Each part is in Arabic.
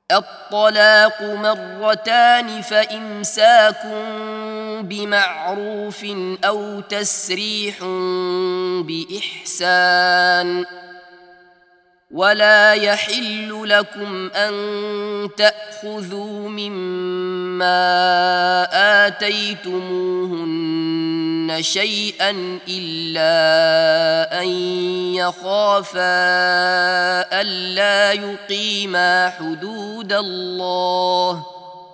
الطلاق مرتان فإمساك بمعروف أو تسريح بإحسان ولا يحل لكم أن تأخذوا مما آتيتموهن شيئا إلا أن يخافا ألا يقيما حدود الله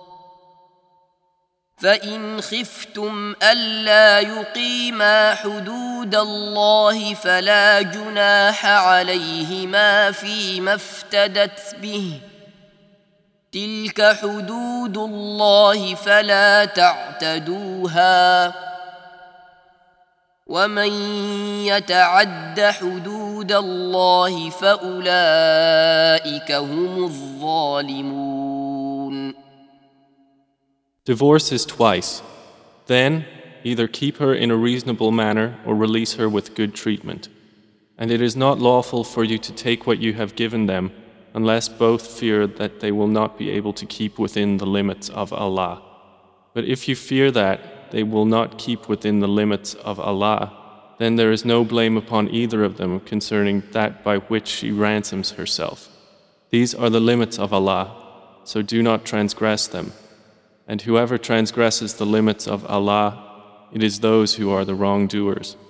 فإن خفتم ألا يقيما حدود الله فلا جناح عليهما فيما افتدت به تلك حدود الله فلا تعتدوها ومن يتعد حدود الله فأولئك هم الظالمون. Divorce is twice. Then, either keep her in a reasonable manner or release her with good treatment. And it is not lawful for you to take what you have given them unless both fear that they will not be able to keep within the limits of Allah. But if you fear that they will not keep within the limits of Allah, then there is no blame upon either of them concerning that by which she ransoms herself. These are the limits of Allah, so do not transgress them. And whoever transgresses the limits of Allah, it is those who are the wrongdoers.